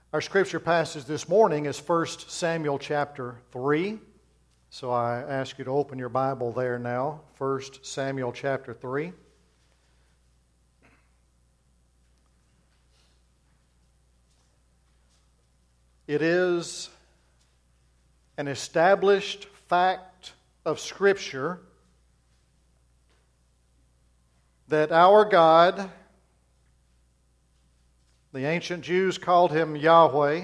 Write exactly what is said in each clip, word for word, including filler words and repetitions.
Our scripture passage this morning is First Samuel chapter three. So I ask you to open your Bible there now. First Samuel chapter three. It is an established fact of Scripture that our God, the ancient Jews called him Yahweh.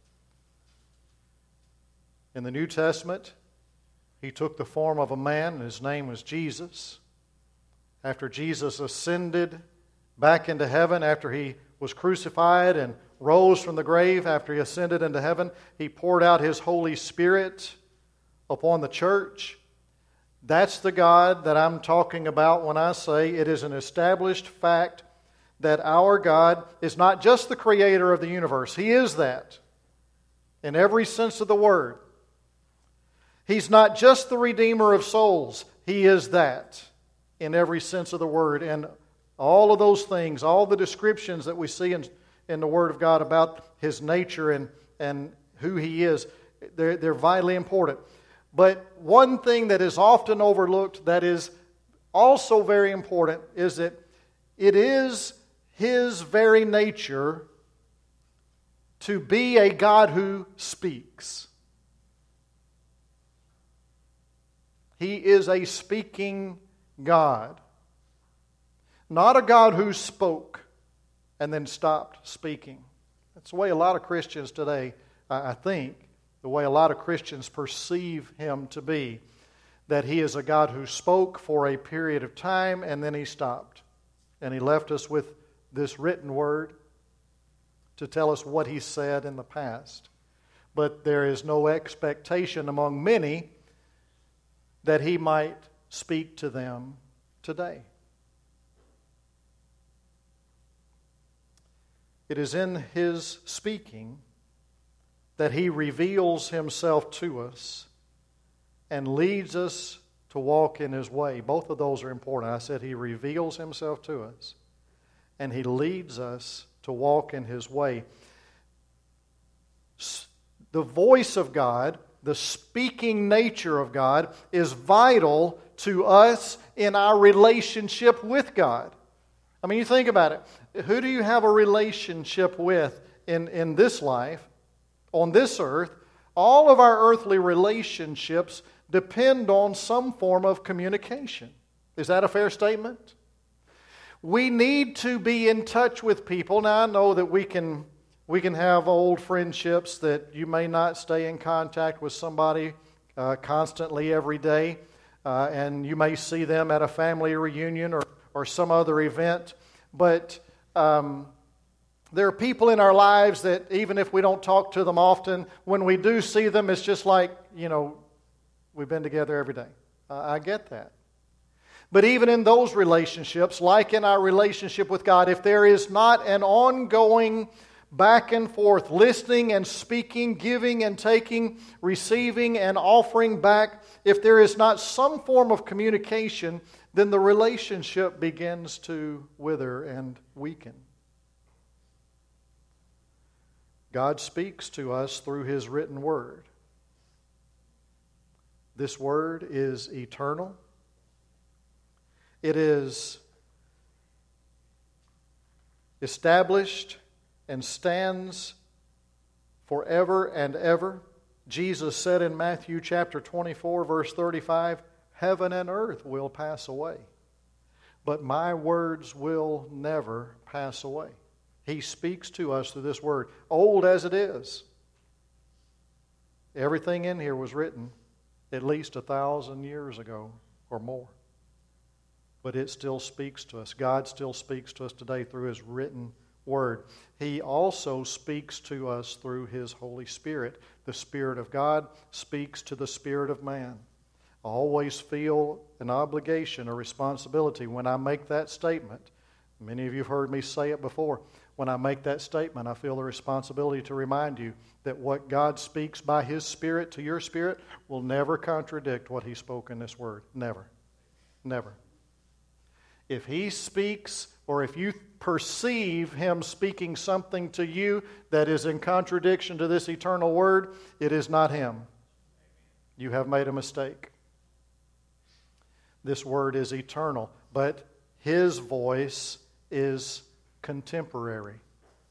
In the New Testament, he took the form of a man, and his name was Jesus. After Jesus ascended back into heaven, after he was crucified and rose from the grave, after he ascended into heaven, he poured out his Holy Spirit upon the church. That's the God that I'm talking about when I say it is an established fact that our God is not just the creator of the universe. He is that in every sense of the word. He's not just the redeemer of souls. He is that in every sense of the word. And all of those things, all the descriptions that we see in, in the Word of God about His nature and, and who He is, they're, they're vitally important. But one thing that is often overlooked that is also very important is that it is His very nature to be a God who speaks. He is a speaking God. Not a God who spoke and then stopped speaking. That's the way a lot of Christians today, I think, the way a lot of Christians perceive Him to be, that He is a God who spoke for a period of time and then He stopped. And He left us with this written word to tell us what He said in the past. But there is no expectation among many that He might speak to them today. It is in His speaking that He reveals Himself to us and leads us to walk in His way. Both of those are important. I said He reveals Himself to us and He leads us to walk in His way. The voice of God, the speaking nature of God, is vital to us in our relationship with God. I mean, you think about it. Who do you have a relationship with in, in this life, on this earth? All of our earthly relationships depend on some form of communication. Is that a fair statement? We need to be in touch with people. Now, I know that we can, we can have old friendships that you may not stay in contact with somebody uh, constantly every day, uh, and you may see them at a family reunion or or some other event, but um, there are people in our lives that even if we don't talk to them often, when we do see them, it's just like, you know, we've been together every day. Uh, I get that. But even in those relationships, like in our relationship with God, if there is not an ongoing back and forth, listening and speaking, giving and taking, receiving and offering back, if there is not some form of communication, then the relationship begins to wither and weaken. God speaks to us through His written word. This word is eternal. It is established and stands forever and ever. Jesus said in Matthew chapter twenty-four, verse thirty-five, heaven and earth will pass away, but my words will never pass away. He speaks to us through this word, old as it is. Everything in here was written at least a thousand years ago or more. But it still speaks to us. God still speaks to us today through His written word. He also speaks to us through His Holy Spirit. The Spirit of God speaks to the spirit of man. I always feel an obligation or responsibility when I make that statement. Many of you have heard me say it before. When I make that statement, I feel the responsibility to remind you that what God speaks by His Spirit to your spirit will never contradict what He spoke in this word. Never. Never. If He speaks, or if you perceive Him speaking something to you that is in contradiction to this eternal Word, it is not Him. You have made a mistake. This Word is eternal, but His voice is contemporary.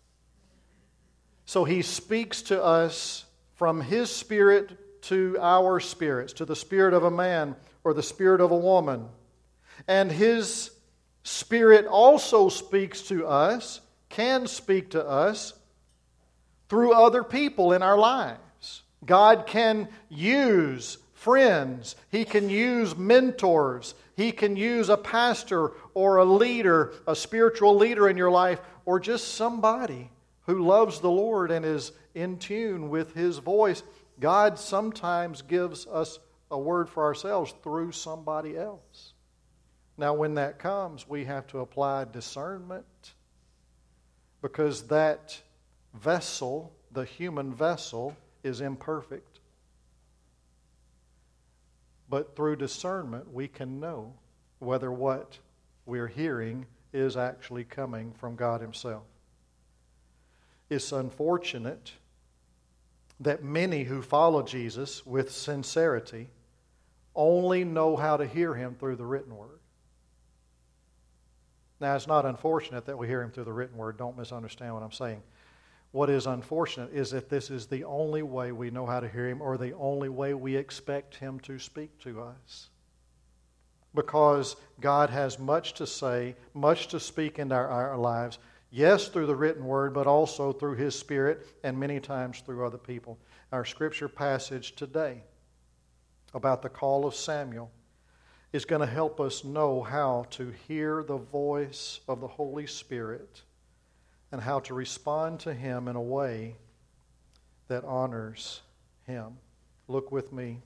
So He speaks to us from His Spirit to our spirits, to the spirit of a man or the spirit of a woman. And His Spirit also speaks to us, can speak to us, through other people in our lives. God can use friends. He can use mentors. He can use a pastor or a leader, a spiritual leader in your life, or just somebody who loves the Lord and is in tune with His voice. God sometimes gives us a word for ourselves through somebody else. Now, when that comes, we have to apply discernment, because that vessel, the human vessel, is imperfect. But through discernment, we can know whether what we're hearing is actually coming from God Himself. It's unfortunate that many who follow Jesus with sincerity only know how to hear Him through the written Word. Now, it's not unfortunate that we hear Him through the written Word. Don't misunderstand what I'm saying. What is unfortunate is that this is the only way we know how to hear Him, or the only way we expect Him to speak to us. Because God has much to say, much to speak into our, our lives. Yes, through the written Word, but also through His Spirit, and many times through other people. Our scripture passage today about the call of Samuel is going to help us know how to hear the voice of the Holy Spirit and how to respond to Him in a way that honors Him. Look with me,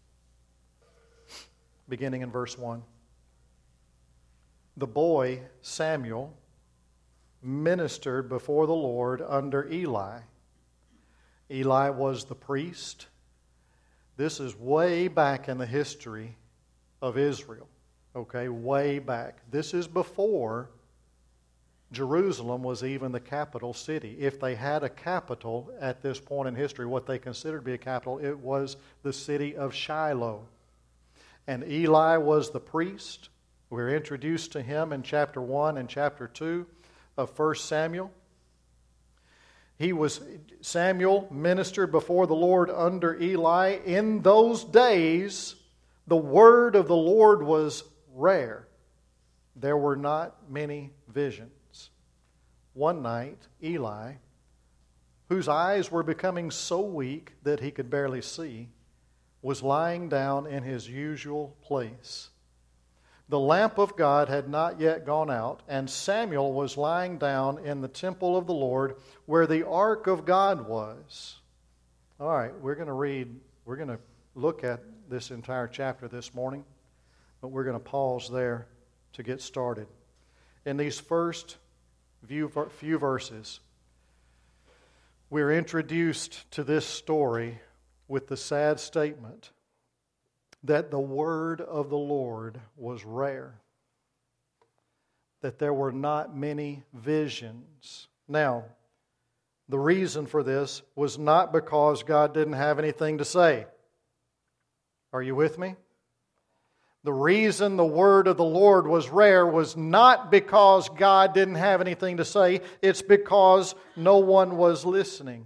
beginning in verse one. The boy, Samuel, ministered before the Lord under Eli. Eli was the priest. This is way back in the history of Israel. Okay, way back. This is before Jerusalem was even the capital city. If they had a capital at this point in history, what they considered to be a capital, it was the city of Shiloh. And Eli was the priest. We're introduced to him in chapter one and chapter two of First Samuel. He was, Samuel ministered before the Lord under Eli. In those days, the word of the Lord was rare. There were not many visions. One night, Eli, whose eyes were becoming so weak that he could barely see, was lying down in his usual place. The lamp of God had not yet gone out, and Samuel was lying down in the temple of the Lord where the ark of God was. All right, we're going to read, we're going to look at this entire chapter this morning, but we're going to pause there to get started. In these first few, few verses, we're introduced to this story with the sad statement that the word of the Lord was rare, that there were not many visions. Now, the reason for this was not because God didn't have anything to say. Are you with me? The reason the word of the Lord was rare was not because God didn't have anything to say. It's because no one was listening.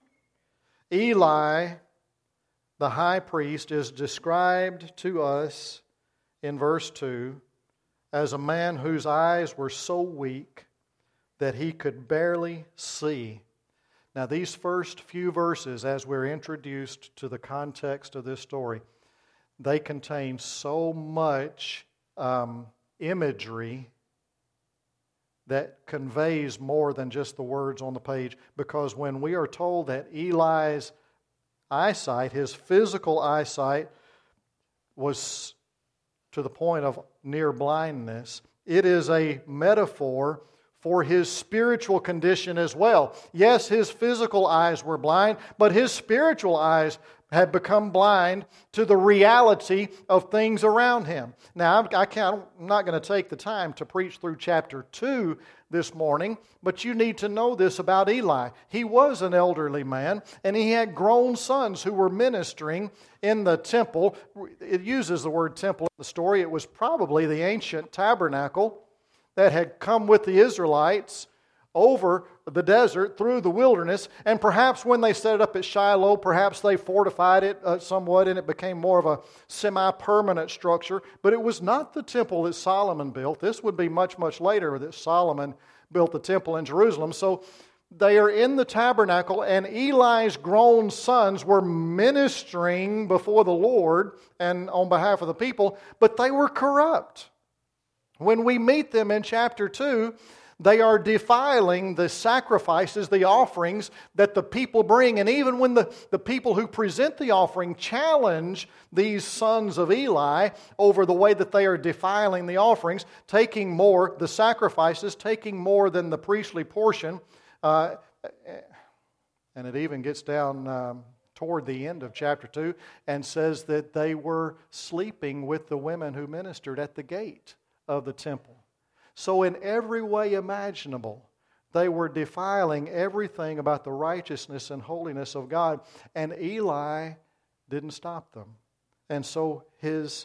Eli, the high priest, is described to us in verse two as a man whose eyes were so weak that he could barely see. Now, these first few verses, as we're introduced to the context of this story, they contain so much um, imagery that conveys more than just the words on the page. Because when we are told that Eli's eyesight, his physical eyesight, was to the point of near blindness, it is a metaphor for his spiritual condition as well. Yes, his physical eyes were blind, but his spiritual eyes, had become blind to the reality of things around him. Now, I can't, I'm not going to take the time to preach through chapter two this morning, but you need to know this about Eli. He was an elderly man, and he had grown sons who were ministering in the temple. It uses the word temple in the story. It was probably the ancient tabernacle that had come with the Israelites over the desert, through the wilderness, and perhaps when they set it up at Shiloh, perhaps they fortified it uh, somewhat and it became more of a semi-permanent structure. But it was not the temple that Solomon built. This would be much, much later that Solomon built the temple in Jerusalem. So they are in the tabernacle, and Eli's grown sons were ministering before the Lord and on behalf of the people, but they were corrupt. When we meet them in chapter two, they are defiling the sacrifices, the offerings that the people bring. And even when the, the people who present the offering challenge these sons of Eli over the way that they are defiling the offerings, taking more, the sacrifices, taking more than the priestly portion. Uh, and it even gets down um, toward the end of chapter two and says that they were sleeping with the women who ministered at the gate of the temple. So in every way imaginable, they were defiling everything about the righteousness and holiness of God. And Eli didn't stop them. And so his,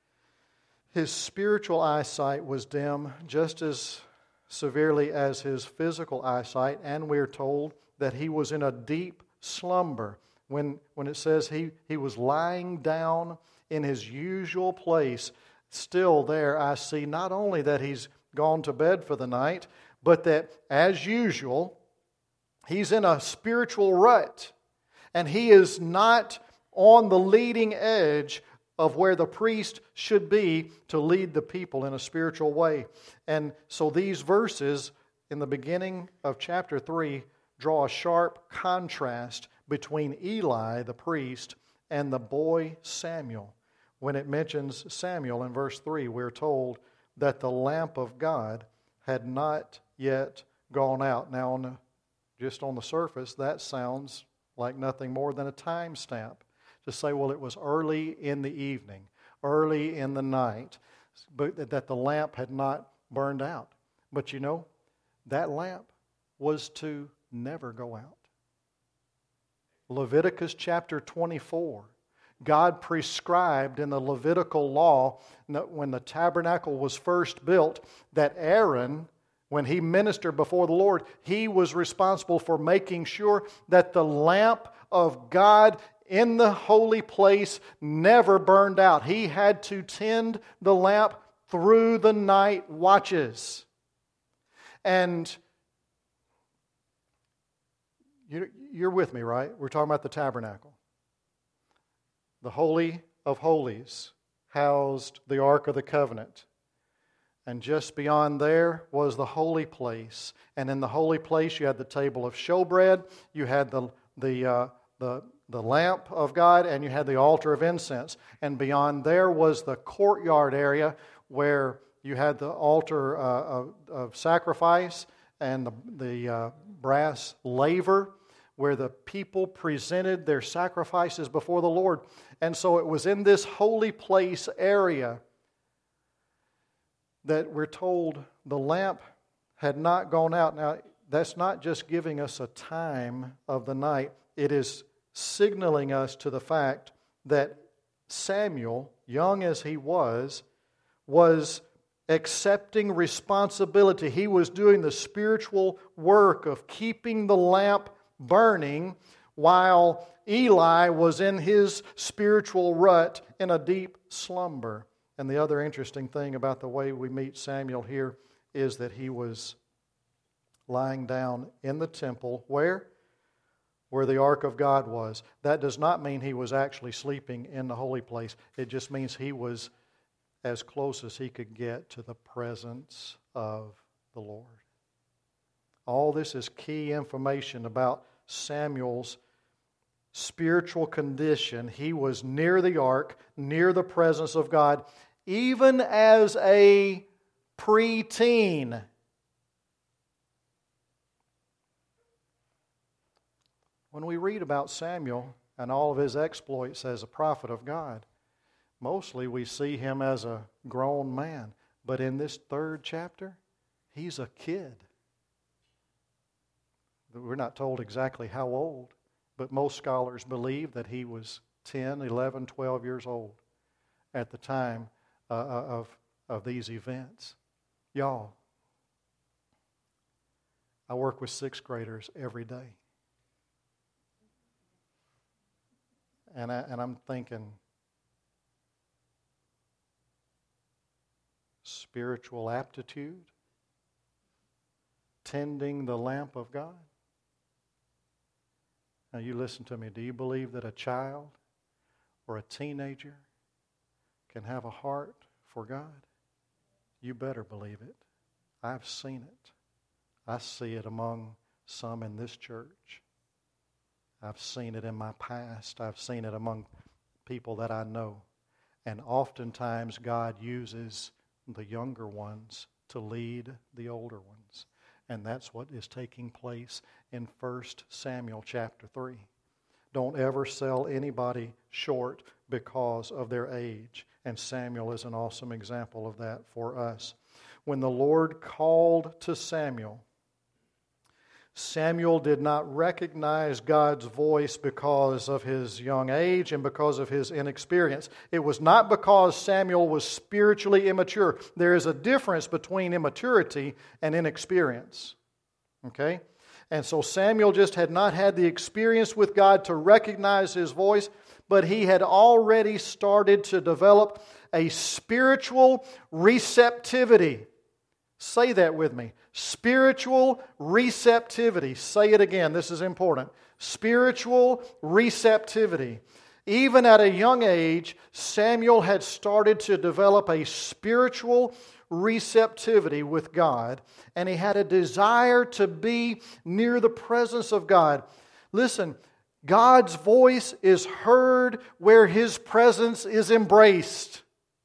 his spiritual eyesight was dim just as severely as his physical eyesight. And we're told that he was in a deep slumber. When, when it says he, he was lying down in his usual place, still there I see not only that he's gone to bed for the night, but that, as usual, he's in a spiritual rut, and he is not on the leading edge of where the priest should be to lead the people in a spiritual way. And so these verses in the beginning of chapter three draw a sharp contrast between Eli, the priest, and the boy Samuel. When it mentions Samuel in verse three, we're told that the lamp of God had not yet gone out. Now, on the, just on the surface, that sounds like nothing more than a time stamp. To say, well, it was early in the evening, early in the night, but that the lamp had not burned out. But you know, that lamp was to never go out. Leviticus chapter twenty-four. God prescribed in the Levitical law when the tabernacle was first built that Aaron, when he ministered before the Lord, he was responsible for making sure that the lamp of God in the holy place never burned out. He had to tend the lamp through the night watches. And you're with me, right? We're talking about the tabernacle. The Holy of Holies housed the Ark of the Covenant. And just beyond there was the holy place. And in the holy place you had the table of showbread, you had the, the, uh, the, the lamp of God, and you had the altar of incense. And beyond there was the courtyard area where you had the altar uh, of, of sacrifice and the, the uh, brass laver, where the people presented their sacrifices before the Lord. And so it was in this holy place area that we're told the lamp had not gone out. Now, that's not just giving us a time of the night. It is signaling us to the fact that Samuel, young as he was, was accepting responsibility. He was doing the spiritual work of keeping the lamp burning while Eli was in his spiritual rut in a deep slumber. And the other interesting thing about the way we meet Samuel here is that he was lying down in the temple. Where? Where the ark of God was. That does not mean he was actually sleeping in the holy place. It just means he was as close as he could get to the presence of the Lord. All this is key information about Samuel's spiritual condition. He was near the ark, near the presence of God, even as a preteen. When we read about Samuel and all of his exploits as a prophet of God. Mostly we see him as a grown man. But in this third chapter, he's a kid. We're not told exactly how old, but most scholars believe that he was ten, eleven, twelve years old at the time uh, of, of these events. Y'all, I work with sixth graders every day. And, I, and I'm thinking, spiritual aptitude, tending the lamp of God. Now you listen to me. Do you believe that a child or a teenager can have a heart for God? You better believe it. I've seen it. I see it among some in this church. I've seen it in my past. I've seen it among people that I know. And oftentimes God uses the younger ones to lead the older ones. And that's what is taking place in First Samuel chapter three. Don't ever sell anybody short because of their age. And Samuel is an awesome example of that for us. When the Lord called to Samuel, Samuel did not recognize God's voice because of his young age and because of his inexperience. It was not because Samuel was spiritually immature. There is a difference between immaturity and inexperience. Okay? And so Samuel just had not had the experience with God to recognize His voice, but he had already started to develop a spiritual receptivity. Say that with me. Spiritual receptivity. Say it again. This is important. Spiritual receptivity. Even at a young age, Samuel had started to develop a spiritual receptivity with God, and he had a desire to be near the presence of God. Listen, God's voice is heard where His presence is embraced.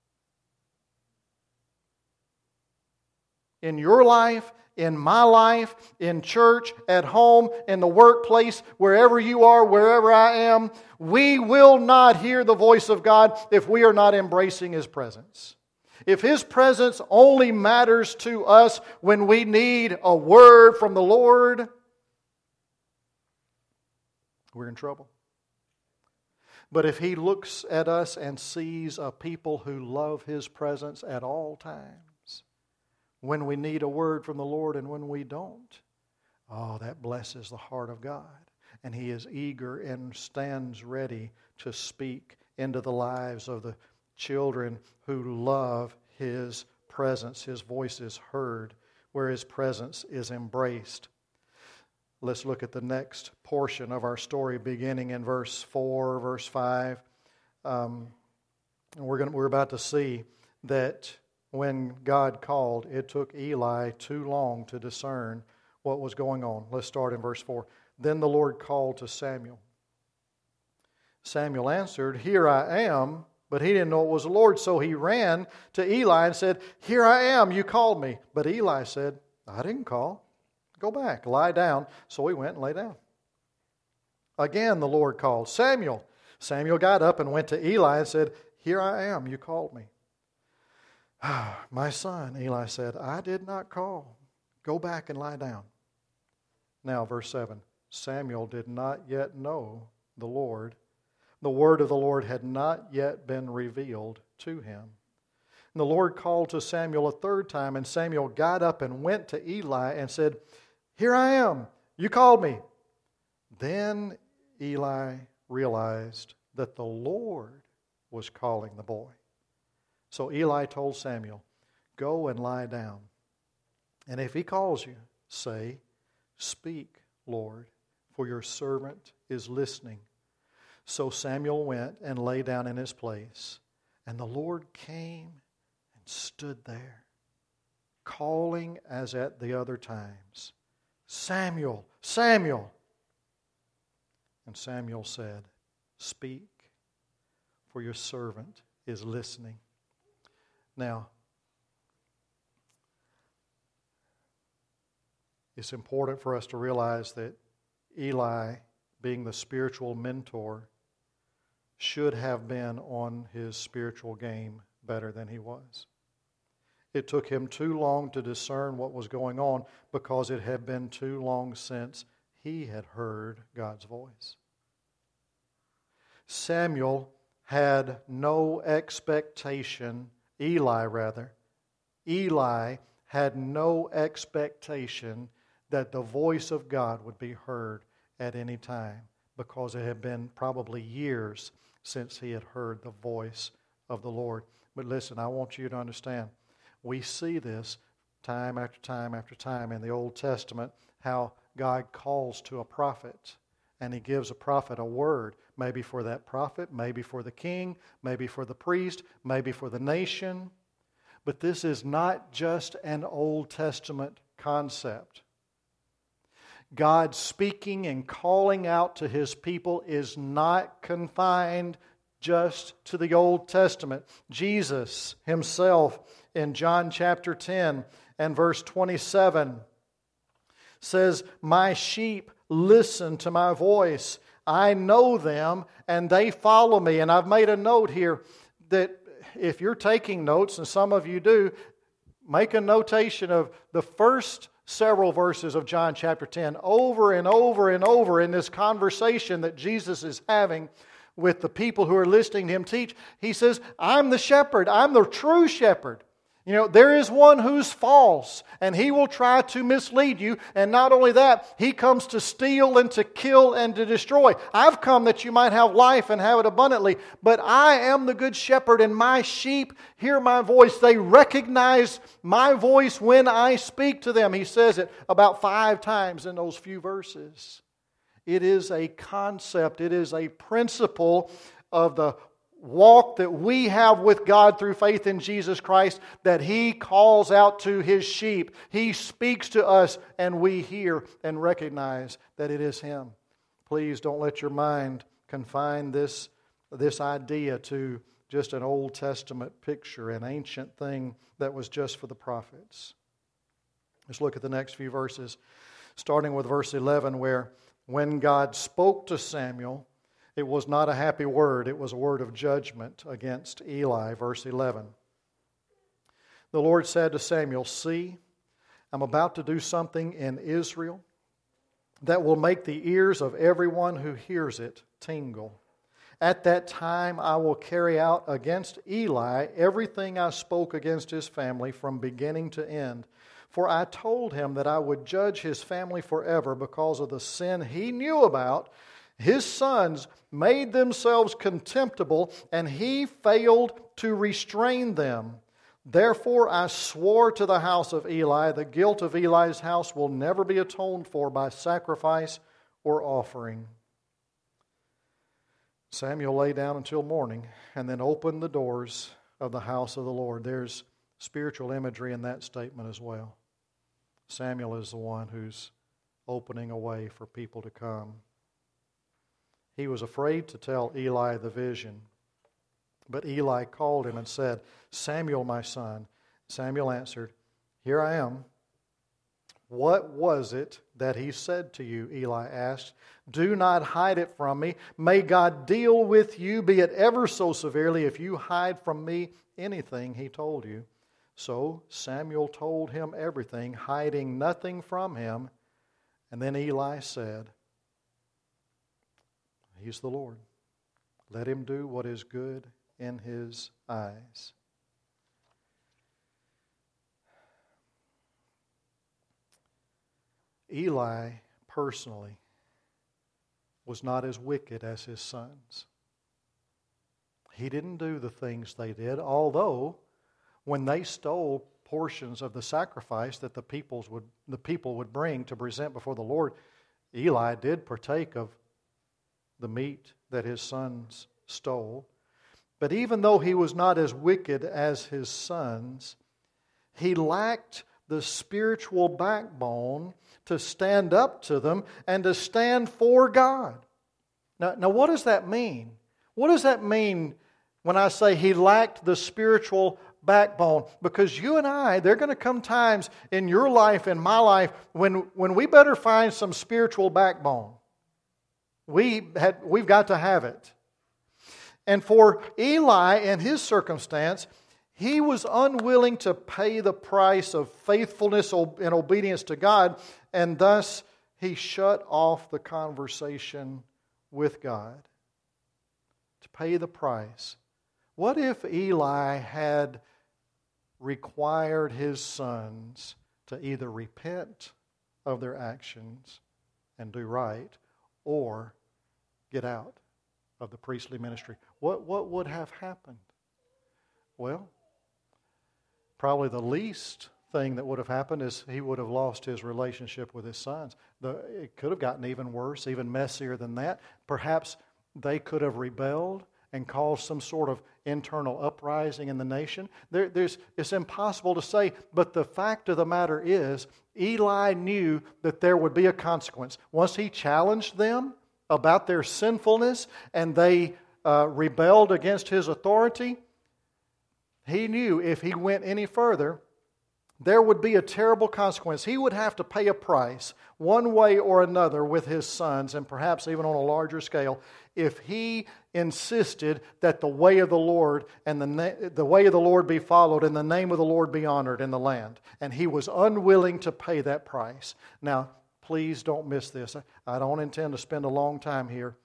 In your life, in my life, in church, at home, in the workplace, wherever you are, wherever I am, we will not hear the voice of God if we are not embracing His presence. If His presence only matters to us when we need a word from the Lord, we're in trouble. But if He looks at us and sees a people who love His presence at all times, when we need a word from the Lord and when we don't, oh, that blesses the heart of God. And He is eager and stands ready to speak into the lives of the children who love His presence. His voice is heard where His presence is embraced. Let's look at the next portion of our story, beginning in verse four, verse five. Um, we're going we're about to see that when God called, it took Eli too long to discern what was going on. Let's start in verse four. Then the Lord called to Samuel. Samuel answered, "Here I am." But he didn't know it was the Lord, so he ran to Eli and said, "Here I am, you called me." But Eli said, "I didn't call. Go back, lie down." So he went and lay down. Again the Lord called, "Samuel." Samuel got up and went to Eli and said, "Here I am, you called me." "My son," Eli said, "I did not call. Go back and lie down." Now, verse seven, Samuel did not yet know the Lord. The word of the Lord had not yet been revealed to him. And the Lord called to Samuel a third time, and Samuel got up and went to Eli and said, "Here I am. You called me." Then Eli realized that the Lord was calling the boy. So Eli told Samuel, "Go and lie down. And if he calls you, say, 'Speak, Lord, for your servant is listening.'" So Samuel went and lay down in his place. And the Lord came and stood there, calling as at the other times, "Samuel, Samuel." And Samuel said, "Speak, for your servant is listening." Now, it's important for us to realize that Eli, being the spiritual mentor should have been on his spiritual game better than he was. It took him too long to discern what was going on because it had been too long since he had heard God's voice. Samuel had no expectation, Eli rather, Eli had no expectation that the voice of God would be heard at any time because it had been probably years since he had heard the voice of the Lord. But listen, I want you to understand, we see this time after time after time in the Old Testament, how God calls to a prophet, and He gives a prophet a word, maybe for that prophet, maybe for the king, maybe for the priest, maybe for the nation. But this is not just an Old Testament concept. God speaking and calling out to His people is not confined just to the Old Testament. Jesus Himself in John chapter ten and verse twenty-seven says, "My sheep listen to my voice. I know them and they follow me." And I've made a note here that if you're taking notes, and some of you do, make a notation of the first several verses of John chapter ten over and over and over in this conversation that Jesus is having with the people who are listening to Him teach. He says, "I'm the shepherd. I'm the true shepherd. You know, there is one who's false, and he will try to mislead you. And not only that, he comes to steal and to kill and to destroy. I've come that you might have life and have it abundantly. But I am the good shepherd, and my sheep hear my voice. They recognize my voice when I speak to them." He says it about five times in those few verses. It is a concept, it is a principle of the walk that we have with God through faith in Jesus Christ, that He calls out to His sheep. He speaks to us and we hear and recognize that it is Him. Please don't let your mind confine this, this idea to just an Old Testament picture, an ancient thing that was just for the prophets. Let's look at the next few verses, starting with verse eleven, where when God spoke to Samuel, it was not a happy word. It was a word of judgment against Eli. Verse eleven. The Lord said to Samuel, "See, I'm about to do something in Israel that will make the ears of everyone who hears it tingle. At that time I will carry out against Eli everything I spoke against his family from beginning to end. For I told him that I would judge his family forever because of the sin he knew about. His sons made themselves contemptible, and he failed to restrain them. Therefore I swore to the house of Eli, the guilt of Eli's house will never be atoned for by sacrifice or offering." Samuel lay down until morning and then opened the doors of the house of the Lord. There's spiritual imagery in that statement as well. Samuel is the one who's opening a way for people to come. He was afraid to tell Eli the vision. But Eli called him and said, "Samuel, my son." Samuel answered, "Here I am." "What was it that he said to you?" Eli asked. "Do not hide it from me. May God deal with you, be it ever so severely, if you hide from me anything he told you." So Samuel told him everything, hiding nothing from him. And then Eli said, "He's the Lord. Let him do what is good in his eyes." Eli personally was not as wicked as his sons. He didn't do the things they did, although when they stole portions of the sacrifice that the peoples would the people would bring to present before the Lord, Eli did partake of the meat that his sons stole. But even though he was not as wicked as his sons, he lacked the spiritual backbone to stand up to them and to stand for God. Now, now what does that mean? What does that mean when I say he lacked the spiritual backbone? Because you and I, there are going to come times in your life, in my life, when, when we better find some spiritual backbone. We had, we've got to have it. And for Eli in his circumstance, he was unwilling to pay the price of faithfulness and obedience to God, and thus he shut off the conversation with God to pay the price. What if Eli had required his sons to either repent of their actions and do right, or get out of the priestly ministry? What, what would have happened? Well, probably the least thing that would have happened is he would have lost his relationship with his sons. The, it could have gotten even worse, even messier than that. Perhaps they could have rebelled and caused some sort of internal uprising in the nation. There, there's, it's impossible to say, but the fact of the matter is, Eli knew that there would be a consequence. Once he challenged them about their sinfulness and they uh, rebelled against his authority, he knew if he went any further, there would be a terrible consequence. He would have to pay a price, one way or another, with his sons, and perhaps even on a larger scale, if he insisted that the way of the Lord and the, na- the way of the Lord be followed and the name of the Lord be honored in the land. And he was unwilling to pay that price. Now, please don't miss this. I don't intend to spend a long time here.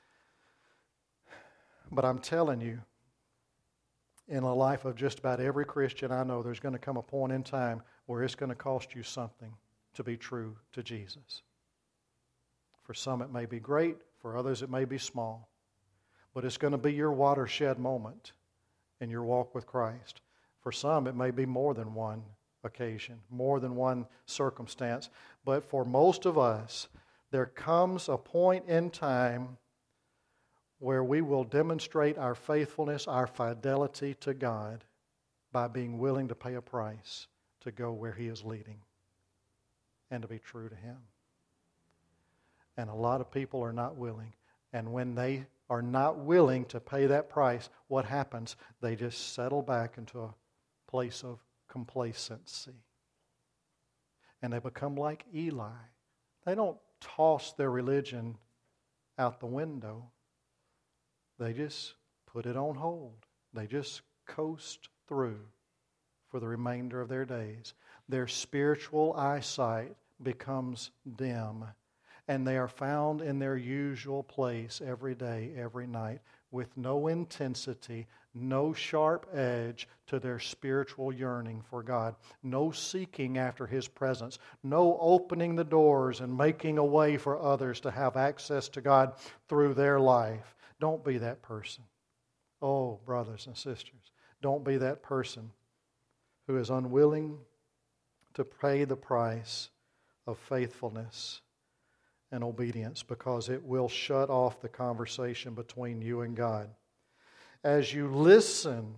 But I'm telling you, in the life of just about every Christian I know, there's going to come a point in time where it's going to cost you something to be true to Jesus. For some it may be great, for others it may be small. But it's going to be your watershed moment in your walk with Christ. For some it may be more than one occasion, more than one circumstance. But for most of us, there comes a point in time where we will demonstrate our faithfulness, our fidelity to God by being willing to pay a price to go where He is leading and to be true to Him. And a lot of people are not willing. And when they are not willing to pay that price, what happens? They just settle back into a place of complacency. And they become like Eli. They don't toss their religion out the window. They just put it on hold. They just coast through for the remainder of their days. Their spiritual eyesight becomes dim, and they are found in their usual place every day, every night, with no intensity, no sharp edge to their spiritual yearning for God, no seeking after His presence, no opening the doors and making a way for others to have access to God through their life. Don't be that person. Oh, brothers and sisters, don't be that person who is unwilling to pay the price of faithfulness and obedience, because it will shut off the conversation between you and God. As you listen,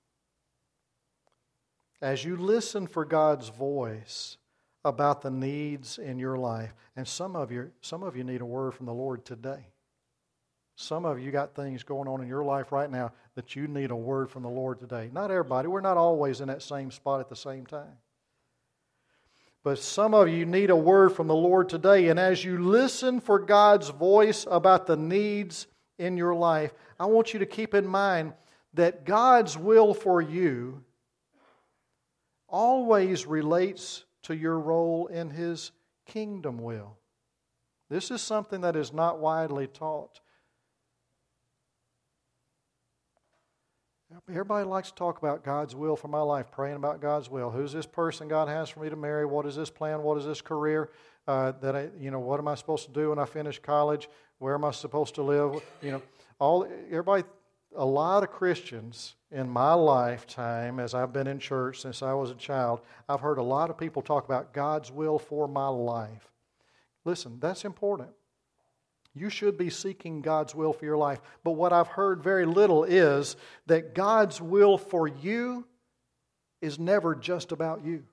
as you listen for God's voice about the needs in your life, and some of you, some of you need a word from the Lord today. Some of you got things going on in your life right now that you need a word from the Lord today. Not everybody. We're not always in that same spot at the same time. But some of you need a word from the Lord today. And as you listen for God's voice about the needs in your life, I want you to keep in mind that God's will for you always relates to your role in His kingdom will. This is something that is not widely taught. Everybody likes to talk about God's will for my life, praying about God's will. Who's this person God has for me to marry? What is this plan? What is this career? Uh, that I, you know, what am I supposed to do when I finish college? Where am I supposed to live? You know, all everybody. A lot of Christians in my lifetime, as I've been in church since I was a child, I've heard a lot of people talk about God's will for my life. Listen, that's important. You should be seeking God's will for your life. But what I've heard very little is that God's will for you is never just about you.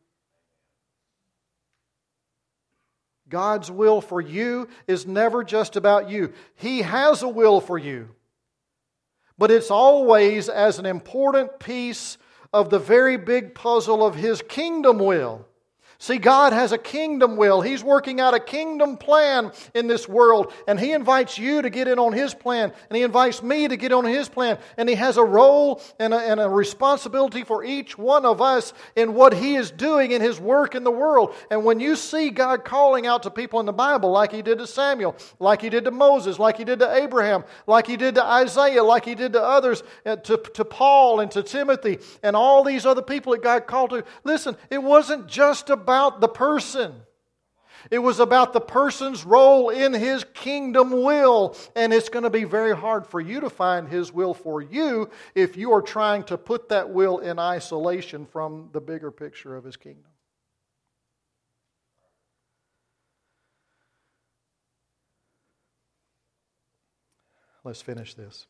God's will for you is never just about you. He has a will for you. But it's always as an important piece of the very big puzzle of His kingdom will. See, God has a kingdom will. He's working out a kingdom plan in this world. And He invites you to get in on His plan. And He invites me to get on His plan. And He has a role and a, and a responsibility for each one of us in what He is doing in His work in the world. And when you see God calling out to people in the Bible, like He did to Samuel, like He did to Moses, like He did to Abraham, like He did to Isaiah, like He did to others, uh, to, to Paul and to Timothy, and all these other people that God called to, listen, it wasn't just about about the person. It was about the person's role in His kingdom will. And it's going to be very hard for you to find His will for you if you are trying to put that will in isolation from the bigger picture of His kingdom. Let's finish this.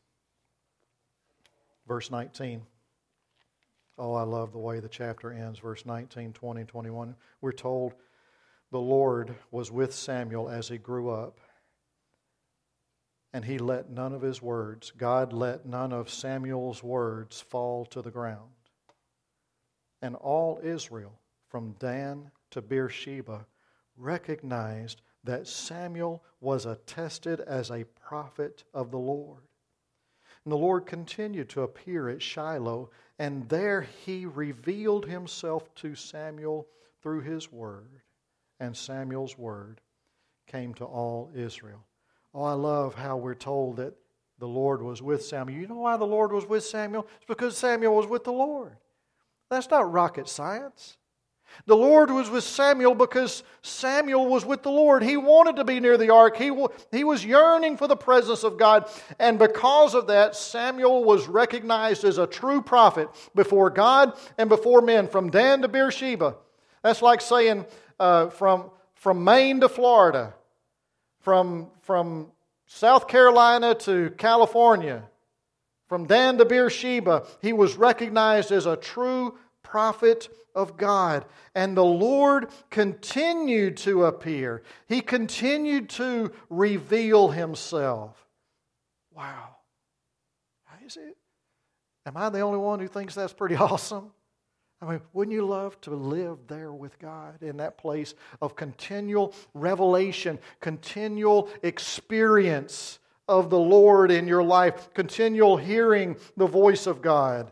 Verse nineteen. Oh, I love the way the chapter ends. Verse nineteen, twenty, twenty-one. We're told the Lord was with Samuel as he grew up. And He let none of his words, God let none of Samuel's words fall to the ground. And all Israel, from Dan to Beersheba, recognized that Samuel was attested as a prophet of the Lord. And the Lord continued to appear at Shiloh, and there He revealed Himself to Samuel through His word. And Samuel's word came to all Israel. Oh, I love how we're told that the Lord was with Samuel. You know why the Lord was with Samuel? It's because Samuel was with the Lord. That's not rocket science. The Lord was with Samuel because Samuel was with the Lord. He wanted to be near the ark. He, he was yearning for the presence of God. And because of that, Samuel was recognized as a true prophet before God and before men, from Dan to Beersheba. That's like saying uh, from, from Maine to Florida, from, from South Carolina to California, from Dan to Beersheba. He was recognized as a true prophet of God. And the Lord continued to appear. He continued to reveal Himself. Wow. Is it? Am I the only one who thinks that's pretty awesome? I mean, wouldn't you love to live there with God in that place of continual revelation, continual experience of the Lord in your life, continual hearing the voice of God?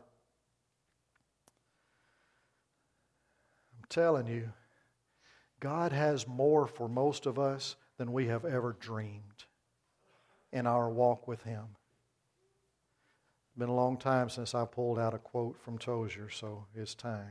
Telling you, God has more for most of us than we have ever dreamed in our walk with Him. It's been a long time since I pulled out a quote from Tozer, so it's time.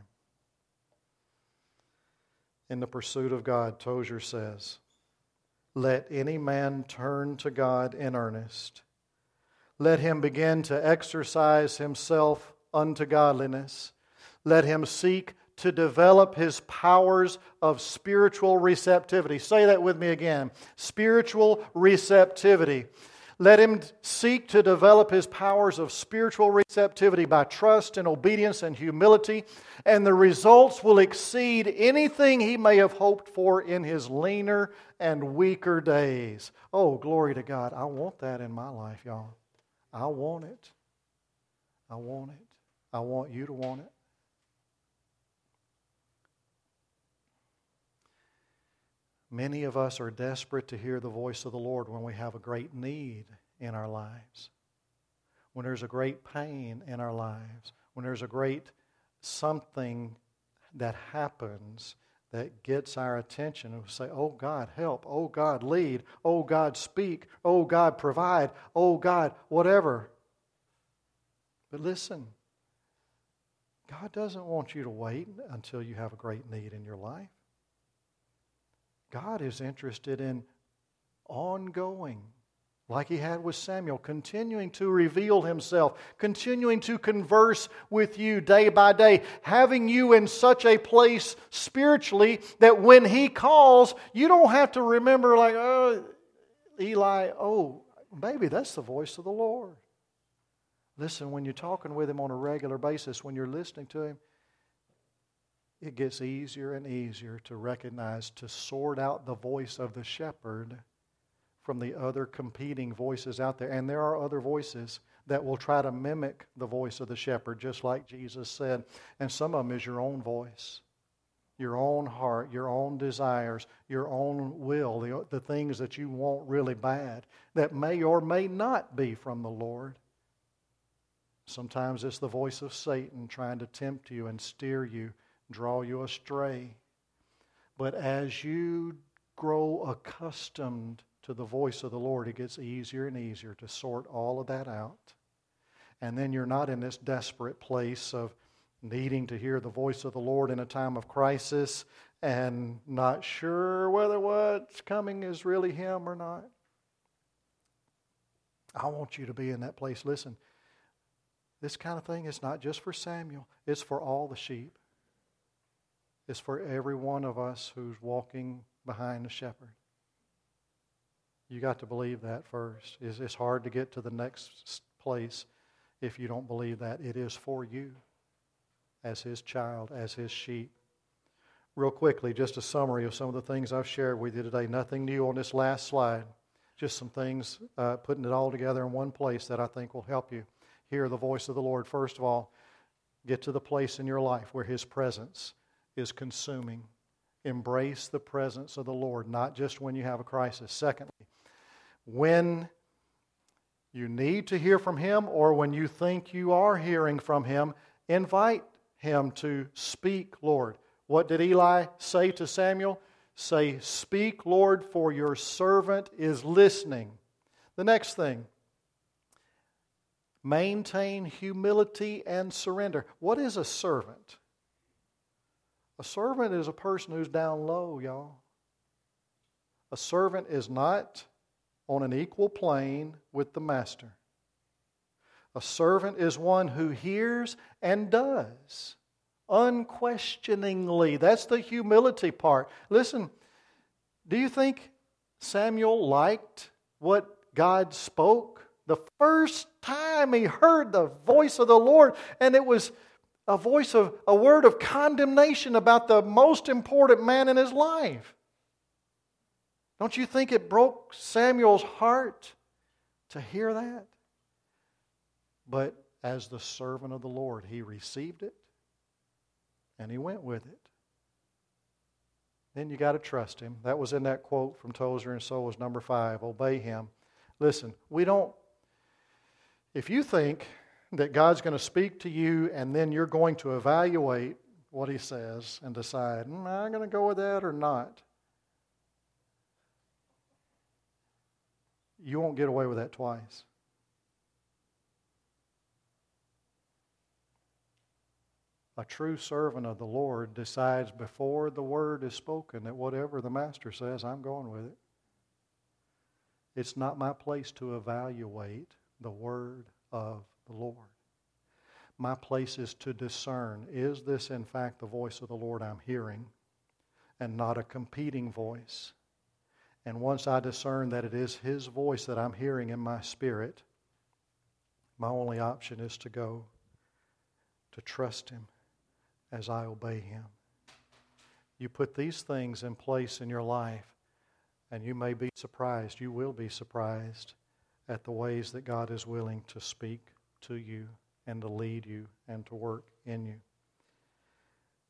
In The Pursuit of God, Tozer says, "Let any man turn to God in earnest. Let him begin to exercise himself unto godliness. Let him seek to develop his powers of spiritual receptivity." Say that with me again. Spiritual receptivity. Let him seek to develop his powers of spiritual receptivity by trust and obedience and humility, and the results will exceed anything he may have hoped for in his leaner and weaker days. Oh, glory to God. I want that in my life, y'all. I want it. I want it. I want you to want it. Many of us are desperate to hear the voice of the Lord when we have a great need in our lives, when there's a great pain in our lives, when there's a great something that happens that gets our attention, and we say, "Oh God, help. Oh God, lead. Oh God, speak. Oh God, provide. Oh God, whatever." But listen, God doesn't want you to wait until you have a great need in your life. God is interested in ongoing, like He had with Samuel, continuing to reveal Himself, continuing to converse with you day by day, having you in such a place spiritually that when He calls, you don't have to remember like, "Oh, Eli, oh, baby, that's the voice of the Lord." Listen, when you're talking with Him on a regular basis, when you're listening to Him, it gets easier and easier to recognize, to sort out the voice of the shepherd from the other competing voices out there. And there are other voices that will try to mimic the voice of the shepherd, just like Jesus said. And some of them is your own voice. your own heart, your own desires, your own will, the, the things that you want really bad that may or may not be from the Lord. Sometimes it's the voice of Satan trying to tempt you and steer you, draw you astray. But as you grow accustomed to the voice of the Lord, it gets easier and easier to sort all of that out. And then you're not in this desperate place of needing to hear the voice of the Lord in a time of crisis and not sure whether what's coming is really Him or not. I want you to be in that place. Listen, this kind of thing is not just for Samuel. It's for all the sheep. It's for every one of us who's walking behind the shepherd. You got to believe that first. It's, it's hard to get to the next place if you don't believe that. It is for you as His child, as His sheep. Real quickly, just a summary of some of the things I've shared with you today. Nothing new on this last slide. Just some things, uh, putting it all together in one place that I think will help you hear the voice of the Lord. First of all, get to the place in your life where His presence is consuming. Embrace the presence of the Lord, not just when you have a crisis. Secondly, when you need to hear from Him or when you think you are hearing from Him, invite Him to speak, Lord. What did Eli say to Samuel? Say, "Speak, Lord, for your servant is listening." The next thing, maintain humility and surrender. What is a servant? A servant is a person who's down low, y'all. A servant is not on an equal plane with the master. A servant is one who hears and does unquestioningly. That's the humility part. Listen, do you think Samuel liked what God spoke? The first time he heard the voice of the Lord, and it was a voice of a word of condemnation about the most important man in his life. Don't you think it broke Samuel's heart to hear that? But as the servant of the Lord, he received it and he went with it. Then you got to trust Him. That was in that quote from Tozer and Sowell's number five. Obey Him. Listen, we don't. If you think that God's going to speak to you and then you're going to evaluate what He says and decide, am I going to go with that or not? You won't get away with that twice. A true servant of the Lord decides before the word is spoken that whatever the master says, I'm going with it. It's not my place to evaluate the word of the Lord. My place is to discern, is this in fact the voice of the Lord I'm hearing and not a competing voice? And once I discern that it is His voice that I'm hearing in my spirit, my only option is to go, to trust Him as I obey Him. You put these things in place in your life, and you may be surprised, you will be surprised at the ways that God is willing to speak to you and to lead you and to work in you.